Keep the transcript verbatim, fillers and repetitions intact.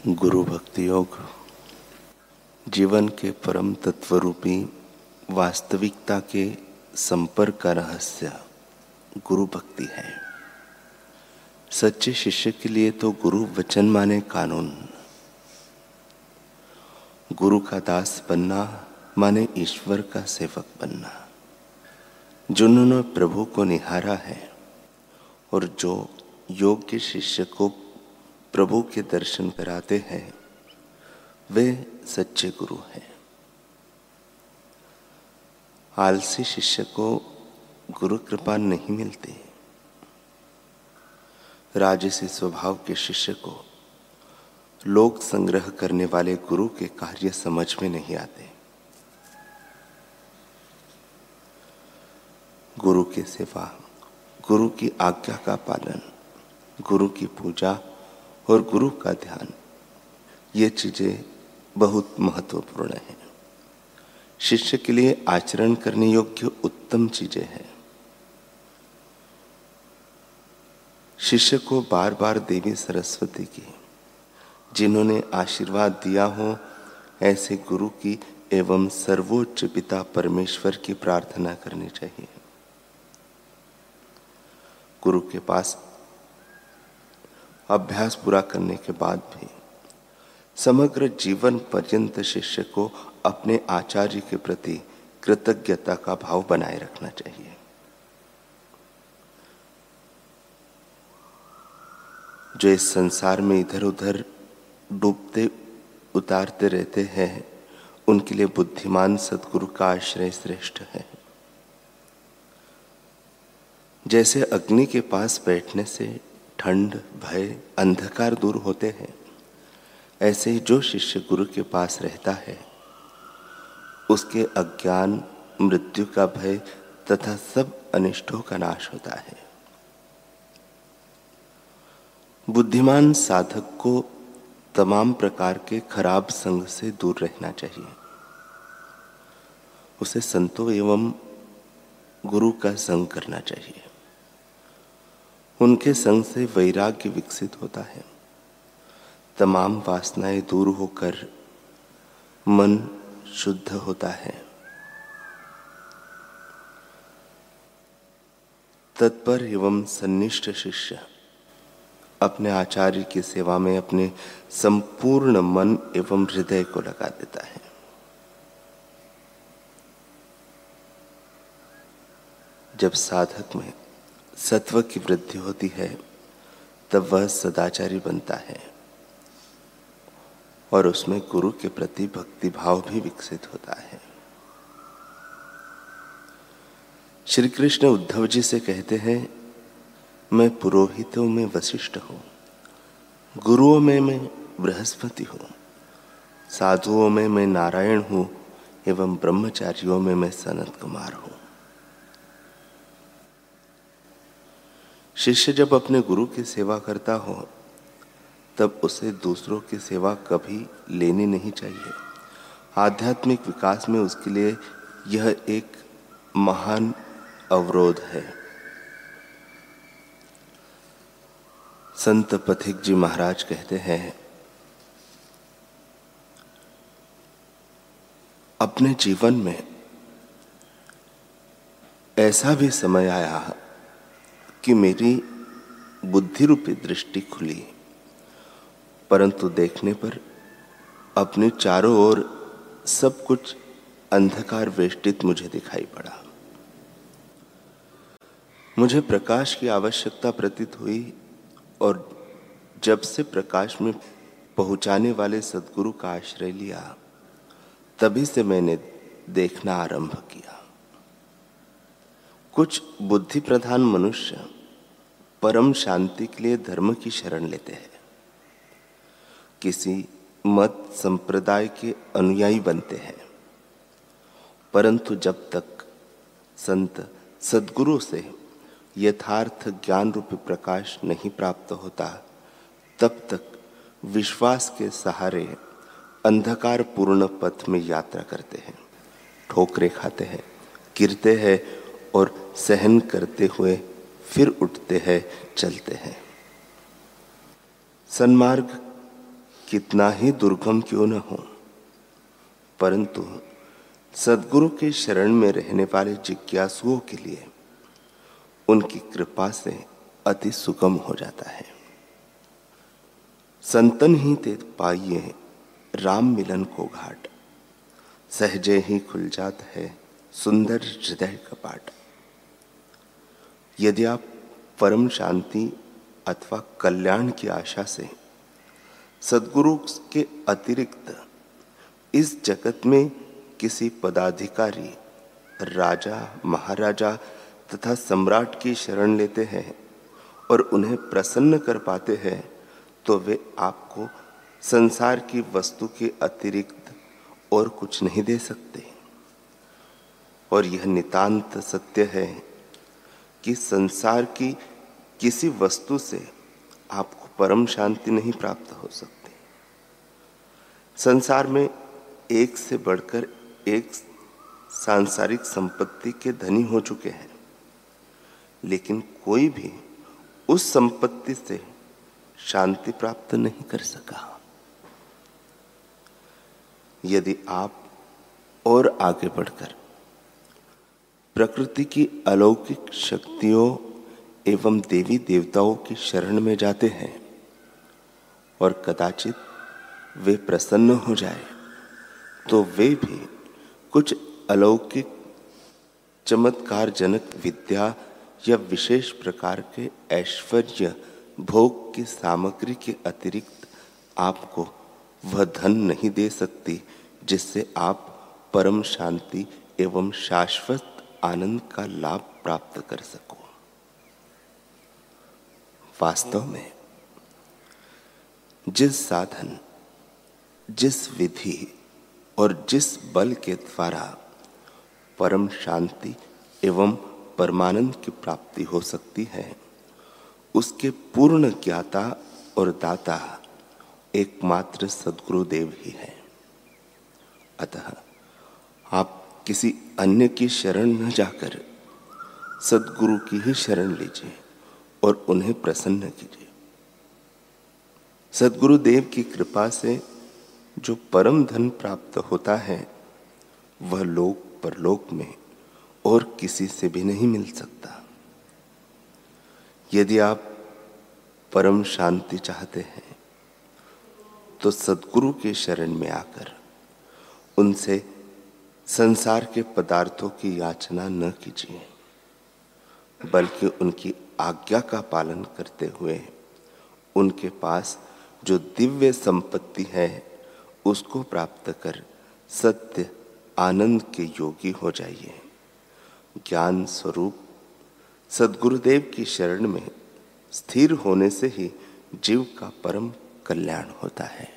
गुरु भक्ति योग जीवन के परम तत्व रूपी वास्तविकता के संपर्क का रहस्य गुरु भक्ति है। सच्चे शिष्य के लिए तो गुरु वचन माने कानून। गुरु का दास बनना माने ईश्वर का सेवक बनना। जिन्होंने प्रभु को निहारा है और जो योग्य शिष्य को प्रभु के दर्शन कराते हैं वे सच्चे गुरु हैं। आलसी शिष्य को गुरु कृपा नहीं मिलती। राजसी स्वभाव के शिष्य को लोक संग्रह करने वाले गुरु के कार्य समझ में नहीं आते। गुरु की सेवा, गुरु की आज्ञा का पालन, गुरु की पूजा और गुरु का ध्यान, ये चीजें बहुत महत्वपूर्ण हैं। शिष्य के लिए आचरण करने योग्य उत्तम चीजें हैं। शिष्य को बार बार देवी सरस्वती की, जिन्होंने आशीर्वाद दिया हो, ऐसे गुरु की एवं सर्वोच्च पिता परमेश्वर की प्रार्थना करनी चाहिए। गुरु के पास अभ्यास पूरा करने के बाद भी समग्र जीवन पर्यंत शिष्य को अपने आचार्य के प्रति कृतज्ञता का भाव बनाए रखना चाहिए। जो इस संसार में इधर उधर डूबते उतारते रहते हैं, उनके लिए बुद्धिमान सद्गुरु का आश्रय श्रेष्ठ है। जैसे अग्नि के पास बैठने से ठंड, भय, अंधकार दूर होते हैं, ऐसे ही जो शिष्य गुरु के पास रहता है उसके अज्ञान, मृत्यु का भय तथा सब अनिष्टों का नाश होता है। बुद्धिमान साधक को तमाम प्रकार के खराब संग से दूर रहना चाहिए। उसे संतों एवं गुरु का संग करना चाहिए। उनके संग से वैराग्य विकसित होता है। तमाम वासनाएं दूर होकर मन शुद्ध होता है। तत्पर एवं सन्निष्ठ शिष्य अपने आचार्य की सेवा में अपने संपूर्ण मन एवं हृदय को लगा देता है। जब साधक में सत्व की वृद्धि होती है तब वह सदाचारी बनता है और उसमें गुरु के प्रति भक्ति भाव भी विकसित होता है। श्री कृष्ण उद्धव जी से कहते हैं, मैं पुरोहितों में वशिष्ठ हूँ, गुरुओं में मैं बृहस्पति हूँ, साधुओं में मैं नारायण हूँ एवं ब्रह्मचारियों में मैं सनत कुमार हूँ। शिष्य जब अपने गुरु की सेवा करता हो तब उसे दूसरों की सेवा कभी लेनी नहीं चाहिए। आध्यात्मिक विकास में उसके लिए यह एक महान अवरोध है। संत पथिक जी महाराज कहते हैं, अपने जीवन में ऐसा भी समय आया कि मेरी बुद्धि रूपी दृष्टि खुली, परंतु देखने पर अपने चारों ओर सब कुछ अंधकार वेष्टित मुझे दिखाई पड़ा। मुझे प्रकाश की आवश्यकता प्रतीत हुई और जब से प्रकाश में पहुंचाने वाले सद्गुरु का आश्रय लिया, तभी से मैंने देखना आरंभ किया। कुछ बुद्धि प्रधान मनुष्य परम शांति के लिए धर्म की शरण लेते हैं, किसी मत संप्रदाय के अनुयायी बनते हैं, परंतु जब तक संत सद्गुरु से यथार्थ ज्ञान रूपी प्रकाश नहीं प्राप्त होता, तब तक विश्वास के सहारे अंधकार पूर्ण पथ में यात्रा करते हैं, ठोकरें खाते हैं, गिरते हैं और सहन करते हुए फिर उठते हैं, चलते हैं। सन्मार्ग कितना ही दुर्गम क्यों न हो, परंतु सद्गुरु के शरण में रहने वाले जिज्ञासुओं के लिए उनकी कृपा से अति सुगम हो जाता है। संतन ही ते पाइए राम मिलन को घाट, सहजे ही खुल जाता है सुंदर हृदय कपाट। यदि आप परम शांति अथवा कल्याण की आशा से सद्गुरु के अतिरिक्त इस जगत में किसी पदाधिकारी, राजा, महाराजा तथा सम्राट की शरण लेते हैं और उन्हें प्रसन्न कर पाते हैं, तो वे आपको संसार की वस्तु के अतिरिक्त और कुछ नहीं दे सकते। और यह नितांत सत्य है कि संसार की किसी वस्तु से आपको परम शांति नहीं प्राप्त हो सकती। संसार में एक से बढ़कर एक सांसारिक संपत्ति के धनी हो चुके हैं, लेकिन कोई भी उस संपत्ति से शांति प्राप्त नहीं कर सका। यदि आप और आगे बढ़कर प्रकृति की अलौकिक शक्तियों एवं देवी देवताओं की शरण में जाते हैं और कदाचित वे प्रसन्न हो जाए, तो वे भी कुछ अलौकिक चमत्कारजनक विद्या या विशेष प्रकार के ऐश्वर्य भोग की सामग्री के अतिरिक्त आपको वह धन नहीं दे सकती जिससे आप परम शांति एवं शाश्वत आनंद का लाभ प्राप्त कर सको। वास्तव में जिस साधन, जिस विधि और जिस बल के द्वारा परम शांति एवं परमानंद की प्राप्ति हो सकती है, उसके पूर्ण ज्ञाता और दाता एकमात्र सद्गुरुदेव ही है। अतः आप किसी अन्य की शरण न जाकर सद्गुरु की ही शरण लीजिए और उन्हें प्रसन्न कीजिए। सद्गुरुदेव की कृपा से जो परम धन प्राप्त होता है, वह लोक परलोक में और किसी से भी नहीं मिल सकता। यदि आप परम शांति चाहते हैं, तो सद्गुरु के शरण में आकर उनसे संसार के पदार्थों की याचना न कीजिए, बल्कि उनकी आज्ञा का पालन करते हुए उनके पास जो दिव्य संपत्ति है उसको प्राप्त कर सत्य आनंद के योगी हो जाइए। ज्ञान स्वरूप सद्गुरुदेव की शरण में स्थिर होने से ही जीव का परम कल्याण होता है।